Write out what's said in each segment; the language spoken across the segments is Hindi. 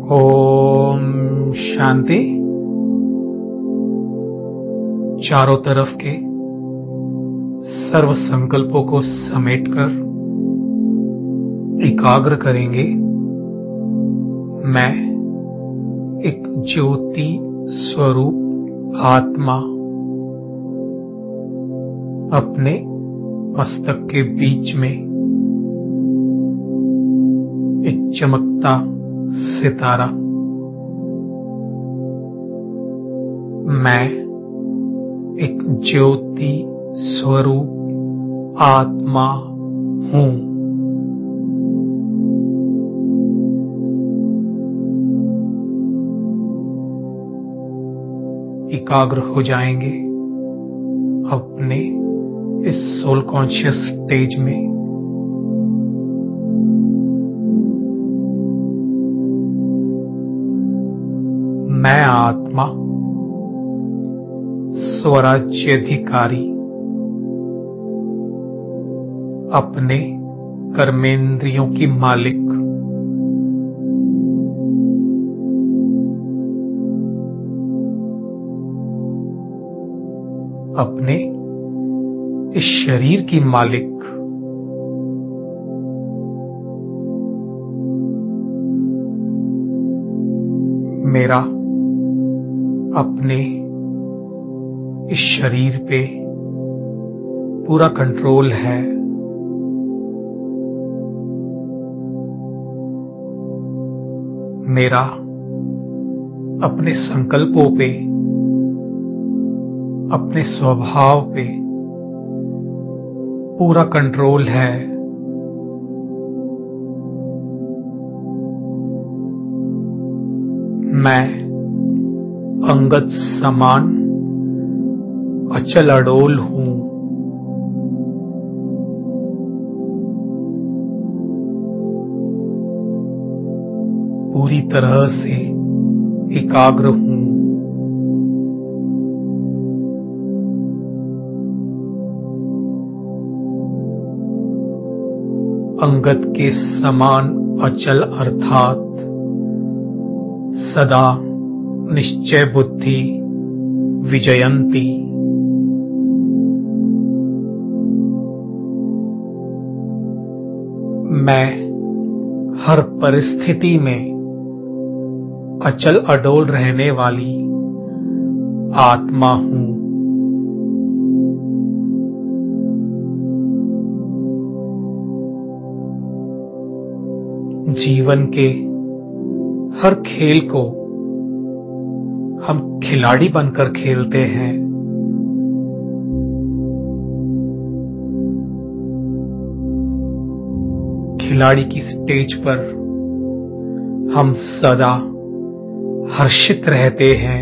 ओम शांति। चारों तरफ के सर्व संकल्पों को समेटकर एकाग्र करेंगे। मैं एक ज्योति स्वरूप आत्मा अपने मस्तक के बीच में एक चमकता सितारा, मैं एक ज्योति स्वरूप आत्मा हूं। एकाग्र हो जाएंगे अपने इस सोल कॉन्शियस स्टेज में। मैं आत्मा स्वराज्याधिकारी अपने कर्मेंद्रियों की मालिक, अपने इस शरीर की मालिक, मेरा अपने इस शरीर पे पूरा कंट्रोल है। मेरा अपने संकल्पों पे, अपने स्वभाव पे पूरा कंट्रोल है। मैं अंगद समान अचल अडोल हूं। पूरी तरह से एकाग्र हूं। अंगद के समान अचल अर्थात सदा निश्चय बुद्धि विजयंती। मैं हर परिस्थिति में अचल अडोल रहने वाली आत्मा हूं। जीवन के हर खेल को हम खिलाड़ी बनकर खेलते हैं। खिलाड़ी की स्टेज पर हम सदा हर्षित रहते हैं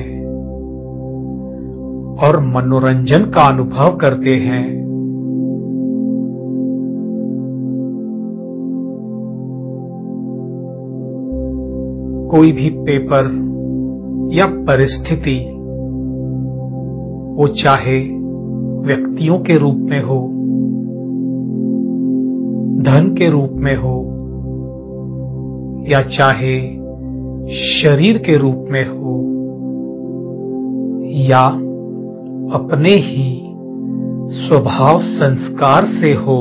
और मनोरंजन का अनुभव करते हैं। कोई भी पेपर या परिस्थिति, वो चाहे व्यक्तियों के रूप में हो, धन के रूप में हो, या चाहे शरीर के रूप में हो, या अपने ही स्वभाव संस्कार से हो,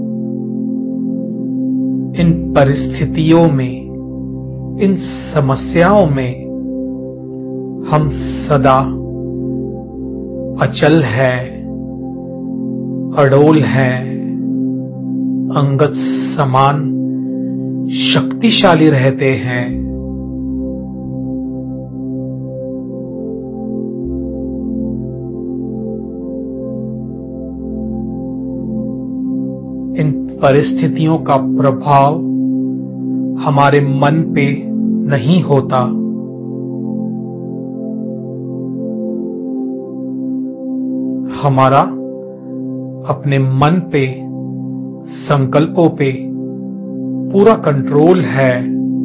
इन परिस्थितियों में, इन समस्याओं में हम सदा अचल है, अडोल है, अंगद समान शक्तिशाली रहते हैं। इन परिस्थितियों का प्रभाव हमारे मन पे नहीं होता। हमारा अपने मन पे, संकल्पों पे पूरा कंट्रोल है।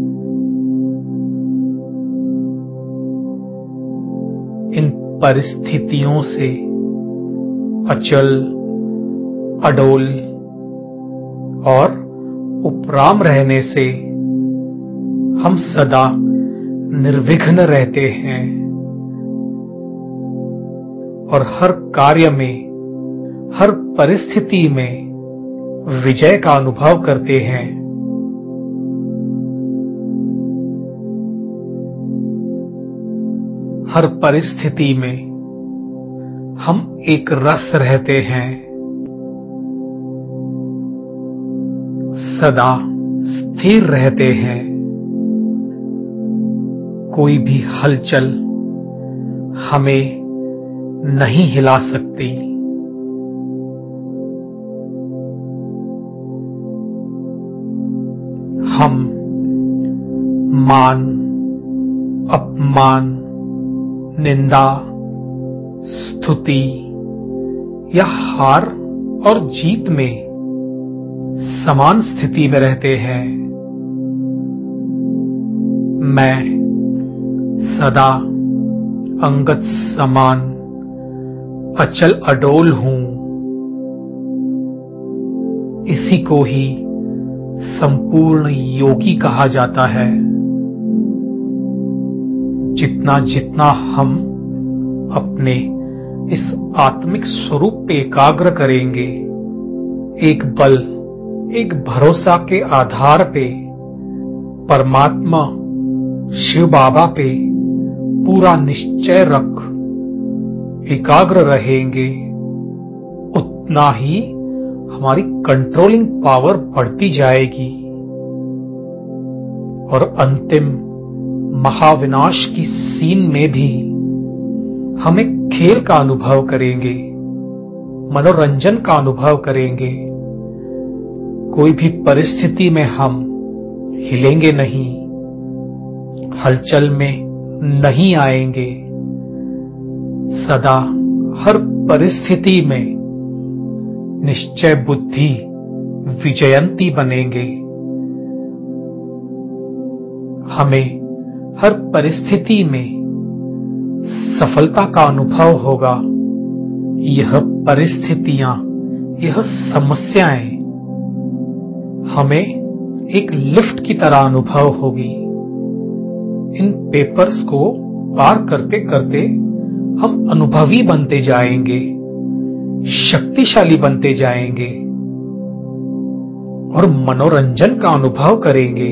इन परिस्थितियों से अचल, अडोल और उपराम रहने से हम सदा निर्विघ्न रहते हैं और हर कार्य में, हर परिस्थिति में विजय का अनुभव करते हैं। हर परिस्थिति में हम एक रस रहते हैं, सदा स्थिर रहते हैं। कोई भी हलचल हमें नहीं हिला सकती। हम मान, अपमान, निंदा, स्तुति या हार और जीत में समान स्थिति में रहते हैं। मैं सदा अंगत समान अचल अडोल हूं। इसी को ही संपूर्ण योगी कहा जाता है। जितना जितना हम अपने इस आत्मिक स्वरूप पे एकाग्र करेंगे, एक बल, एक भरोसा के आधार पे परमात्मा शिव बाबा पे पूरा निश्चय रख एकाग्र रहेंगे, उतना ही हमारी कंट्रोलिंग पावर बढ़ती जाएगी और अंतिम महाविनाश की सीन में भी हम एक खेल का अनुभव करेंगे, मनोरंजन का अनुभव करेंगे। कोई भी परिस्थिति में हम हिलेंगे नहीं, हलचल में नहीं आएंगे। सदा हर परिस्थिति में निश्चय बुद्धि विजयंती बनेंगे। हमें हर परिस्थिति में सफलता का अनुभव होगा। यह परिस्थितियां, यह समस्याएं हमें एक लिफ्ट की तरह अनुभव होगी। इन पेपर्स को पार करते करते हम अनुभवी बनते जाएंगे, शक्तिशाली बनते जाएंगे और मनोरंजन का अनुभव करेंगे।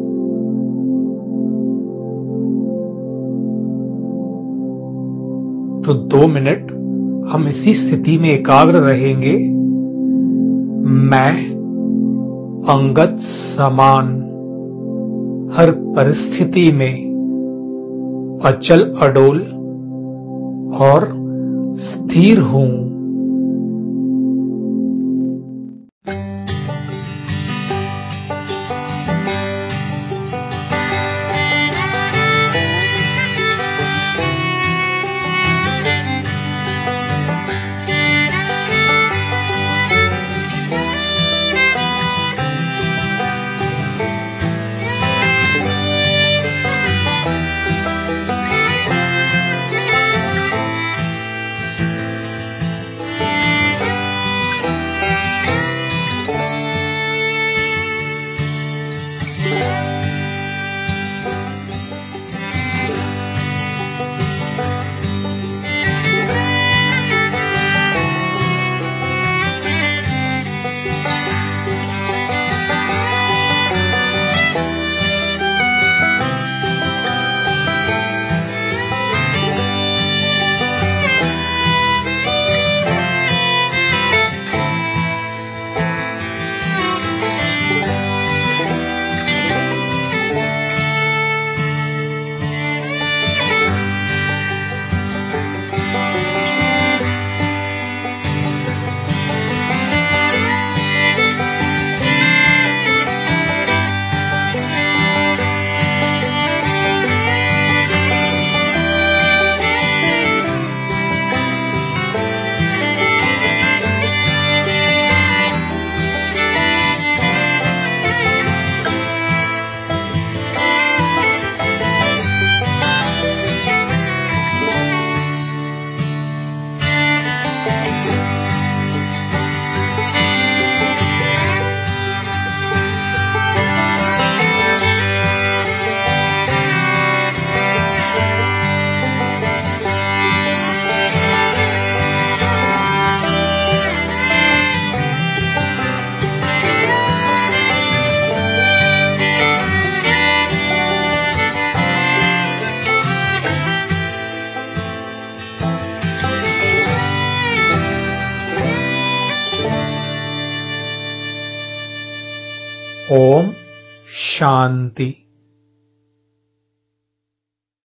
तो 2 मिनट हम इसी स्थिति में एकाग्र रहेंगे। मैं अंगत समान हर परिस्थिति में अचल अडोल और स्थिर हूं। ओम शांति।